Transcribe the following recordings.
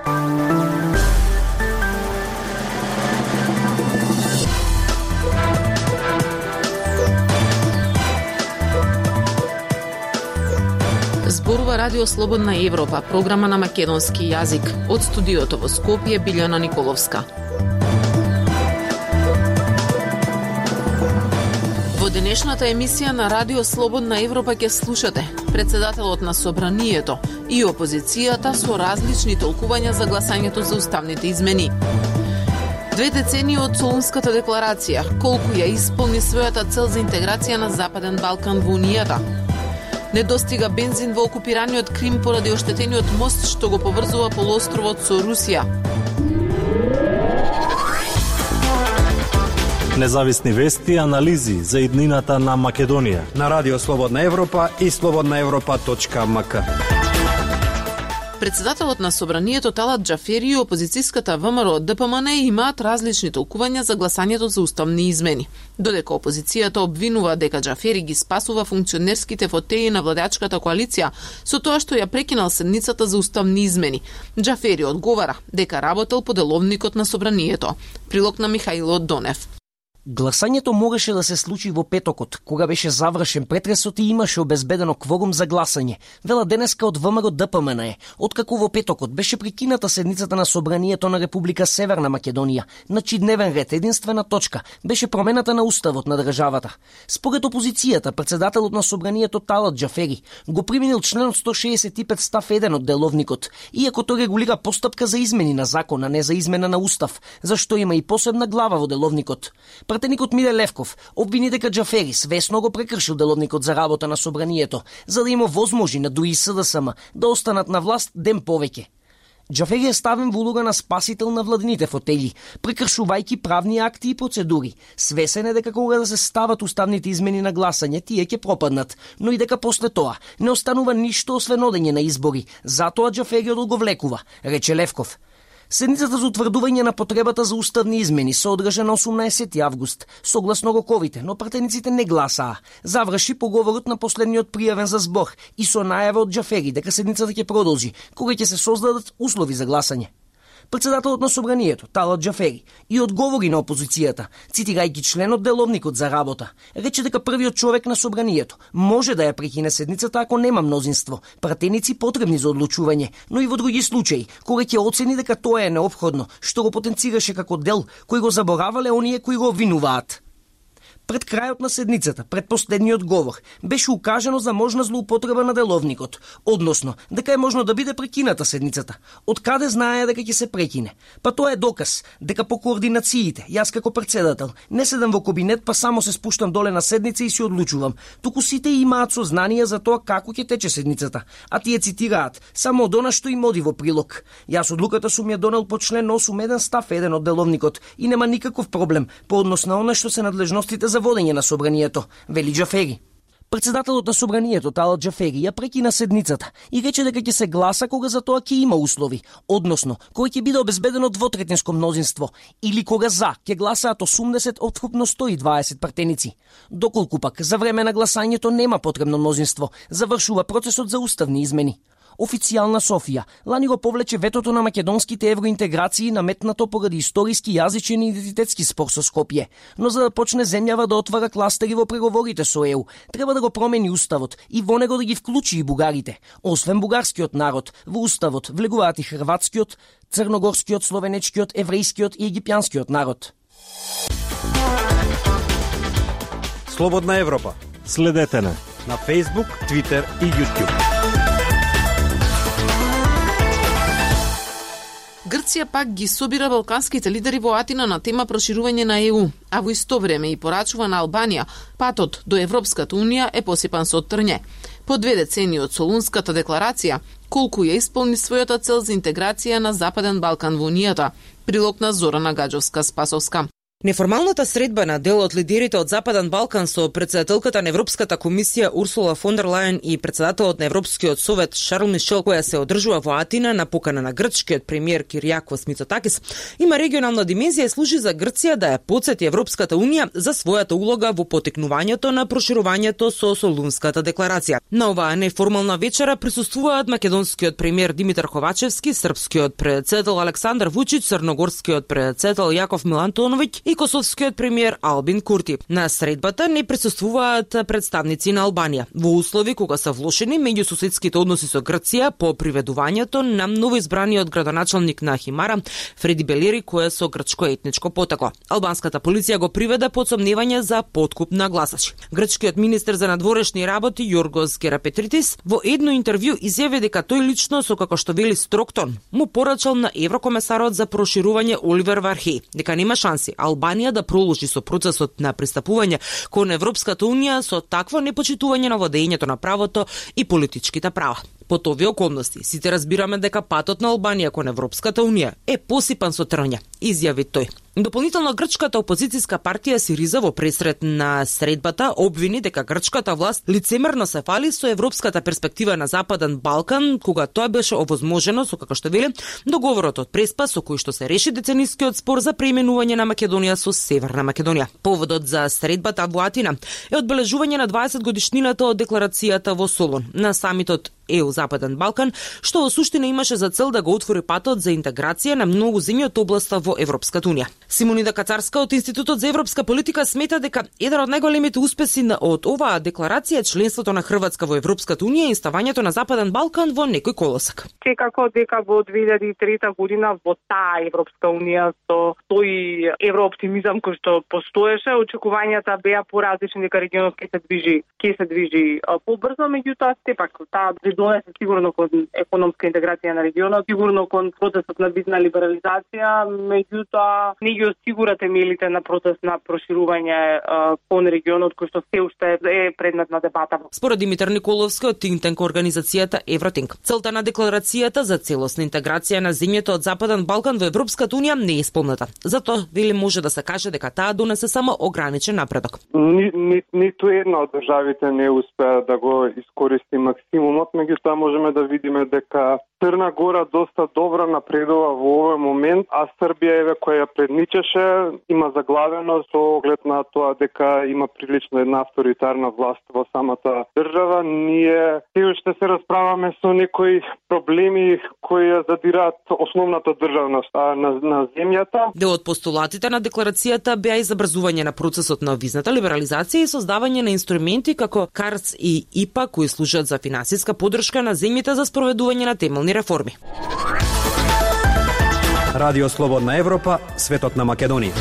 Зборува Радио Слободна Европа, програма на македонски јазик. Од студиото во Скопје, Билјана Николовска. Во денешната емисија на Радио Слободна Европа ќе слушате председателот на Собранието и опозицијата со различни толкувања за гласањето за уставните измени. 2 децении од Солунската декларација, колку ја исполни својата цел за интеграција на Западен Балкан во Унијата. Не достига бензин во окупираниот Крим поради оштетениот мост што го поврзува полуостровот со Русија. Независни вести и анализи за иднината на Македонија на Радио Слободна Европа и slobodnaevropa.mk. Председателот на Собранието Талат Џафери и опозицијската ВМРО ДПМН имаат различни толкувања за гласањето за уставни измени. Додека опозицијата обвинува дека Џафери ги спасува функционерските фотеи на владеачката коалиција со тоа што ја прекинал седницата за уставни измени, Џафери одговара дека работел по деловникот на Собранието. Прилог на Михаило Донев. Гласањето можеше да се случи во петокот, кога беше завршен претресот и имаше обезбедено кворум за гласање. Вела денеска од ВМРО ДПМН, откако во петокот беше прекината седницата на Собранието на Република Северна Македонија, на чиј дневен ред единствена точка беше промената на уставот на државата. Според опозицијата, председателот на Собранието Талат Џафери го применил членот 165 став 1 од деловникот, иако тој регулира постапка за измени на закон, а не за измена на устав, зашто има и посебна глава во деловникот. Пратеникот Миле Левков обвини дека Џафери свесно го прекршил деловникот за работа на Собранието, за да има возможи на ДУИ и СДСМ да останат на власт ден повеќе. Џафери е ставен во улога на спасител на владините фотели, прекршувајќи правни акти и процедури. Свесен е дека кога да се стават уставните измени на гласање, тие ќе пропаднат, но и дека после тоа не останува ништо освен одење на избори. Затоа Џафери го влекува, рече Левков. Седницата за утврдување на потребата за уставни измени се одржа на 18 август, согласно роковите, но пратениците не гласаа. Заврши поговорот на последниот пријавен за збор и со најава од Џафери дека седницата ќе продолжи, кога ќе се создадат услови за гласање. Председателот на Собранието, Талат Џафери, и одговори на опозицијата, цитирајќи член од деловникот за работа. Рече дека првиот човек на Собранието може да ја прекине седницата ако нема мнозинство, пратеници потребни за одлучување, но и во други случаи, кога ќе оцени дека тоа е неопходно, што го потенцираше како дел кој го заборавале оние кои го обвинуваат. Пред крајот на седницата, пред последниот говор, беше укажано за можна злоупотреба на деловникот, односно дека е можно да биде прекината седницата. Од каде знае дека ќе се прекине? Па тоа е доказ дека по координациите, јас како председател, не седам во кабинет па само се спуштам доле на седница и си одлучувам. Туку сите имаат сознание за тоа како ќе тече седницата, а тие цитираат само од она што им оди во прилог. Јас одлуката сум ја донел по член 8.1 став 1 од деловникот и нема никаков проблем по однос на она што се надлежностите за водење на Собранието, вели Џафери. Председателот на Собранието Талат Џафери ја прекина седницата и рече дека ќе се гласа кога за тоа ќе има услови, односно кога ќе биде обезбедено двотретинско мнозинство или кога за ќе гласаат 80 од вкупно 120 пратеници. Доколку пак за време на гласањето нема потребно мнозинство, завршува процесот за уставни измени. Официјална Софија лани го повлече ветото на македонските евроинтеграции наметнато поради историски, јазичен и идентитетски спор со Скопје. Но за да почне земјава да отвара кластери во преговорите со ЕУ, треба да го промени уставот и во него да ги вклучи и бугарите. Освен бугарскиот народ, во уставот влегуваат и хрватскиот, црногорскиот, словенечкиот, еврејскиот и египјанскиот народ. Слободна Европа. Следете на Facebook, Twitter и YouTube. Грција пак ги собира балканските лидери во Атина на тема проширување на ЕУ, а во исто време и порачува на Албанија, патот до Европската Унија е посипан со трње. По 2 децении од Солунската декларација, колку ја исполни својата цел за интеграција на Западен Балкан во Унијата. Прилог на Зорана Гаджовска-Спасовска. Неформалната средба на дел од лидерите од Западен Балкан со председателката на Европската комисија Урсула фон дер Лајен и председателот на Европскиот совет Шарл Мишел, која се одржува во Атина на покана на грчкиот премиер Киријакос Мицотакис, има регионална димензија и служи за Грција да ја потсети Европската унија за својата улога во потикнувањето на проширувањето со Солунската декларација. На оваа неформална вечера присуствуваат македонскиот премиер Димитар Ковачевски, српскиот председател Александар Вучич, црногорскиот председател Јаков Милантоновиќ и косовскиот премиер Албин Курти. На средбата не присуствуваат представници на Албанија. Во услови кога се влошени меѓусоседските односи со Грција по приведувањето на новоизбраниот градоначалник на Химара Фреди Белери, кој е со грчко етничко потекло. Албанската полиција го приведе под сомневање за подкуп на гласачи. Грчкиот министер за надворешни работи Јоргос Герапетритис во едно интервју изјави дека тој лично со, како што вели, строг тон му порачал на еврокомесарот за проширување Оливер Вархеј дека нема шанси Албанија да проложи со процесот на пристапување кон Европската унија со такво непочитување на владењето на правото и политичките права. Под овие околности сите разбираме дека патот на Албанија кон Европската унија е посипан со трња, изјави тој. Дополнително грчката опозицијска партија Сириза во пресред на средбата обвини дека грчката власт лицемерно се фали со европската перспектива на Западен Балкан, кога тоа беше овозможено со, како што вели, договорот од Преспа со кој што се реши деценискиот спор за преименување на Македонија со Северна Македонија. Поводот за средбата во Атина е одбележување на 20 годишнината од декларацијата во Солун на самитот ЕУ Западен Балкан, што во суштина имаше за цел да го отвори патот за интеграција на многу земји од областа во Европската унија. Симонида Кацарска од Институтот за европска политика смета дека еден од најголемите успеси од оваа декларација е членството на Хрватска во Европската унија и ставањето на Западен Балкан во некој колосек. Секако дека во 2003 година во таа Европска унија со тој еврооптимизам кој што постоеше, очекувањата беа поразлични дека регионот ќе се движи побрзо, меѓутоа сепак таа донесе сигурно кон економска интеграција на регионот, сигурно кон процесот на визна либерализација, меѓутоа не ги осигура темелите на процес на проширување кон регионот кој што се уште е предмет на дебата. Според Димитар Николовски од think tank организацијата Евротинк, целта на декларацијата за целосна интеграција на земјите од Западен Балкан во Европската унија не е исполнета. Затоа вели може да се каже дека таа донесе само ограничен напредок. Ниту една од државите не успеа да го искористи максимумот, меѓутоа можеме да видиме дека Црна Гора доста добро напредува во овој момент, а Србија еве која предничеше има заглавено со оглед на тоа дека има прилично една авторитарна власт во самата држава. Ние се уште се расправаме со некои проблеми кои задираат основната државност на земјата. Дел од постулатите на декларацијата беа и забрзување на процесот на визната либерализација и создавање на инструменти како КАРЦ и ИПА кои служат за финансиска поддршка на земјите за спроведување на темелни реформи. Радио Слободна Европа, светот на Македонија.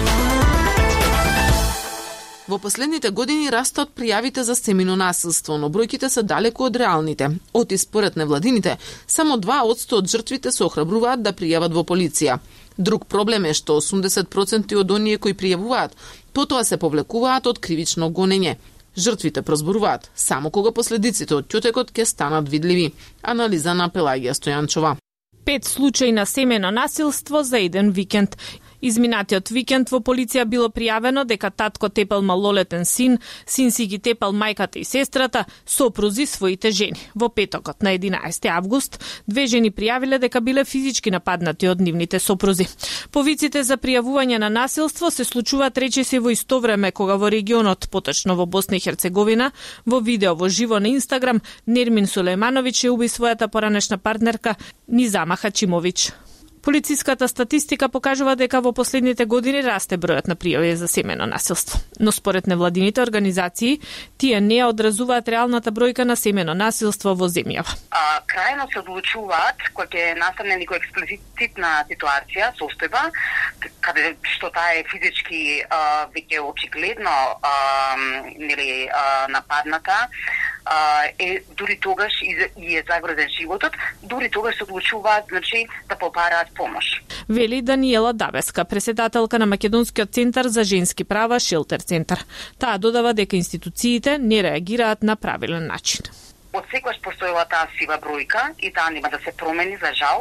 Во последните години растат пријавите за семено насилство, но бројките се далеку од реалните. Оти според невладините, само 2% од жртвите се охрабруваат да пријават во полиција. Друг проблем е што 80% од оние кои пријавуваат, потоа се повлекуваат од кривично гонење. Жртвите прозборуваат само кога последиците од ќутекот ќе станат видливи. Анализа на Пелагија Стојанчова. 5 случаи на семено насилство за еден викенд. Изминатиот викенд во полиција било пријавено дека татко тепал малолетен син си ги тепал мајката и сестрата, сопрузи своите жени. Во петокот на 11 август, 2 жени пријавиле дека биле физички нападнати од нивните сопрузи. Повиците за пријавување на насилство се случуваат речиси во исто време кога во регионот, поточно во Босна и Херцеговина, во видео во живо на Инстаграм, Нермин Сулејмановиќ ја уби својата поранешна партнерка Низама Хачимовиќ. Полициската статистика покажува дека во последните години расте бројот на пријави за семено насилство. Но според невладините организации, тие не одразуваат реалната бројка на семено насилство во земјава. Крајно се одлучуваат кога ќе настане некоја експлицитна ситуација, состојба, каде што таа е физички веќе очигледно нападната, дури тогаш и е загрозен животот, дури тогаш се одлучуваат, да побараат помош. Вели Даниела Дабеска, председателка на Македонскиот центар за женски права Шелтер центар. Таа додава дека институциите не реагираат на правилен начин. Од секогаш постоела таа сива бројка и таа нема да се промени за жал.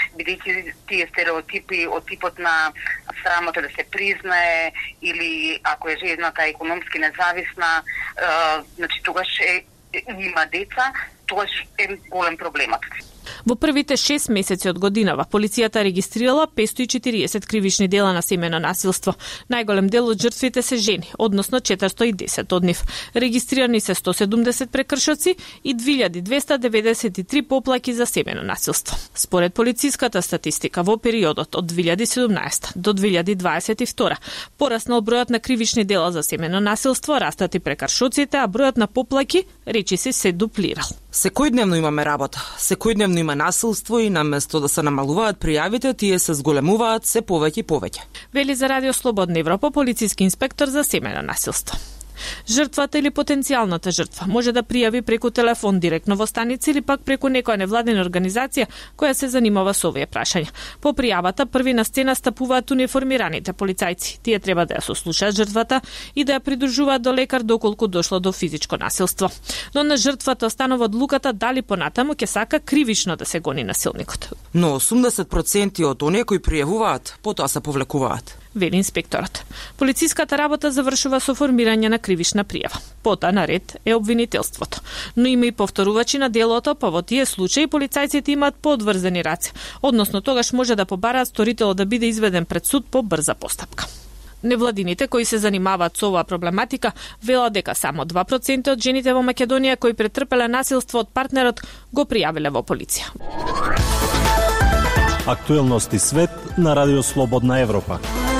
бидејќи тие стереотипи од типот на срамота да се признае или ако е жената економски независна, значи тогаш има деца, тогаш е голем проблемот. Во првите 6 месеци од годинава, полицијата регистрирала 540 кривични дела на семејно насилство. Најголем дел од жртвите се жени, односно 410 од нив. Регистрирани се 170 прекршоци и 2293 поплаки за семејно насилство. Според полициската статистика, во периодот од 2017 до 2022 пораснал бројот на кривични дела за семејно насилство, растат и прекршоците, а бројот на поплаки речиси се дуплирал. Секојдневно имаме работа, секојдневно има насилство и наместо да се намалуваат пријавите, тие се зголемуваат се повеќе и повеќе. Вели за Радио Слободна Европа полициски инспектор за семејно насилство. Жртвата или потенцијалната жртва може да пријави преку телефон директно во станица или пак преку некоја невладина организација која се занимава со овие прашања. По пријавата први на сцена стапуваат униформираните полицајци. Тие треба да ја сослушаат жртвата и да ја придружуваат до лекар доколку дошло до физичко насилство. Но на жртвата останува одлуката дали понатаму ќе сака кривично да се гони насилникот. Но 80% од оние кои пријавуваат, потоа се повлекуваат, вели инспекторот. Полициската работа завршува со формирање на кривична пријава. Потоа на ред е обвинителството. Но има и повторувачи на делото, па во тие случаи полицајците имаат подврзани раце, односно тогаш може да побараат сторителот да биде изведен пред суд по брза постапка. Невладините кои се занимаваат со оваа проблематика велат дека само 2% од жените во Македонија кои претрпеле насилство од партнерот го пријавиле во полиција. Актуелности свет на Радио Слободна Европа.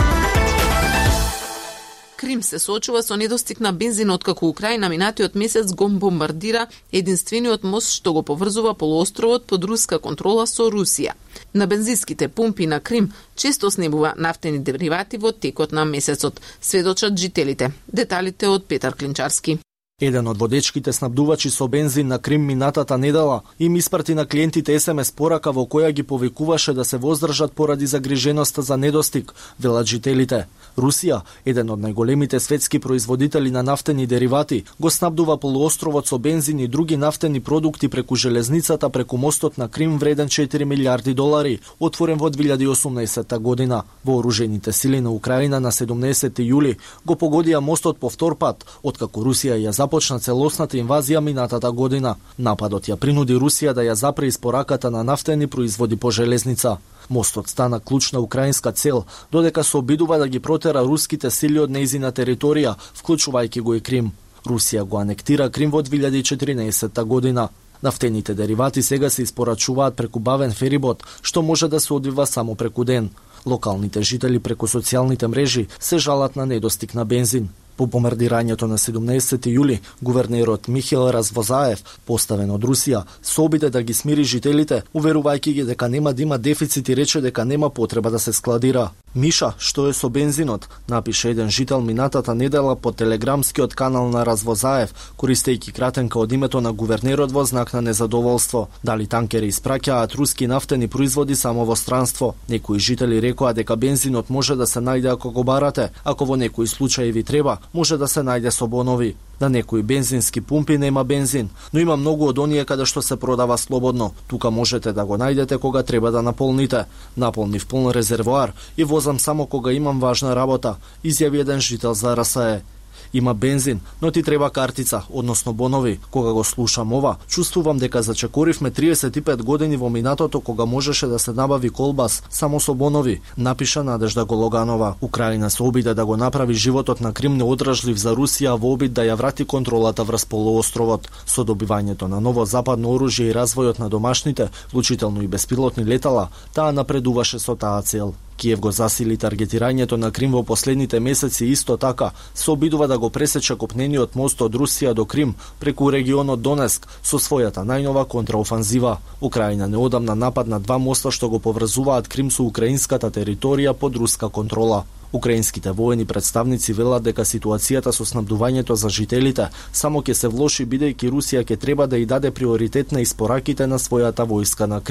Крим се соочува со недостиг на бензин откако Украина минатиот месец го бомбардира единствениот мост што го поврзува полуостровот под руска контрола со Русија. На бензинските пумпи на Крим често снебува нафтени деривати во текот на месецот, сведочат жителите. Деталите од Петар Клинчарски. Еден од водечките снабдувачи со бензин на Крим минатата недела им испрати на клиентите СМС порака во која ги повикуваше да се воздржат поради загриженоста за недостиг, велат жителите. Русија, еден од најголемите светски производители на нафтени деривати, го снабдува полуостровот со бензин и други нафтени продукти преку железницата преку мостот на Крим вреден 4 милиарди долари, отворен во 2018 година. Вооружените сили на Украина на 17 јули го погодија мостот по втор пат, откако Русија ја започна целосната инвазија минатата година. Нападот ја принуди Русија да ја запре испораката на нафтени производи по железница. Мостот стана клучна украинска цел, додека се обидува да ги протера руските сили од нејзина територија, вклучувајќи го и Крим. Русија го анектира Крим во 2014 година. Нафтените деривати сега се испорачуваат преку бавен ферибот, што може да се одвива само преку ден. Локалните жители преку социјалните мрежи се жалат на недостиг на бензин. По бомбардирањето на 17 јули, гувернерот Михаил Развозаев, поставен од Русија, се обиде да ги смири жителите, уверувајќи ги дека нема да има дефицит и рече дека нема потреба да се складира. Миша, што е со бензинот, напише еден жител минатата недела по телеграмскиот канал на Развозаев, користејќи кратенка од името на гувернерот во знак на незадоволство. Дали танкери испраќаат руски нафтени производи само во странство? Некои жители рекоа дека бензинот може да се најде ако го барате, ако во некои случаи ви треба, може да се најде со бонови. На некои бензински пумпи нема бензин, но има многу од оние каде што се продава слободно. Тука можете да го најдете кога треба да наполните. Наполнив полн резервоар и возам само кога имам важна работа, изјави еден жител за РСЕ. Има бензин, но ти треба картица, односно бонови. Кога го слушам ова, чувствувам дека зачекоривме 35 години во минатото кога можеше да се набави колбас само со бонови, напиша Надежда Гологанова. Украина се обиде да го направи животот на Крим неодржлив за Русија во обид да ја врати контролата врз полуостровот. Со добивањето на ново западно оружје и развојот на домашните, вклучително и беспилотни летала, таа напредуваше со таа цел. Киев го засили таргетирањето на Крим во последните месеци исто така, се обидува да го пресече копнениот мост од Русија до Крим преку регионот Донецк со својата најнова контраофанзива. Украина неодамна нападна два моста што го поврзуваат Крим со украинската територија под руска контрола. Украинските воени представници велат дека ситуацијата со снабдувањето за жителите само ќе се влоши бидејќи Русија ќе треба да ја даде приоритет на испораките на својата војска на Крим.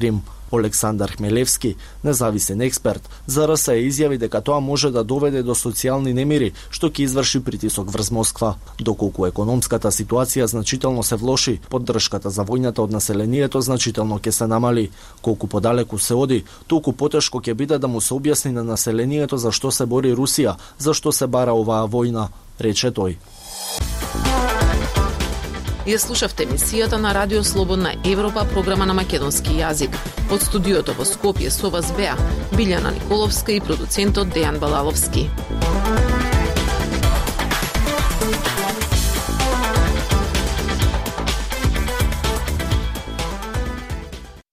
Олександар Хмелевски, независен експерт, за РСЕ изјави дека тоа може да доведе до социјални немири, што ќе изврши притисок врз Москва. Доколку економската ситуација значително се влоши, поддршката за војната од населението значително ќе се намали. Колку подалеку се оди, толку потешко ќе биде да му се објасни на населението зашто се бори Русија, зашто се бара оваа војна, рече тој. Ја слушавте емисијата на Радио Слободна Европа, програма на македонски јазик. Од студиото во Скопје со вас беа Билјана Николовска и продуцентот Дејан Балаловски.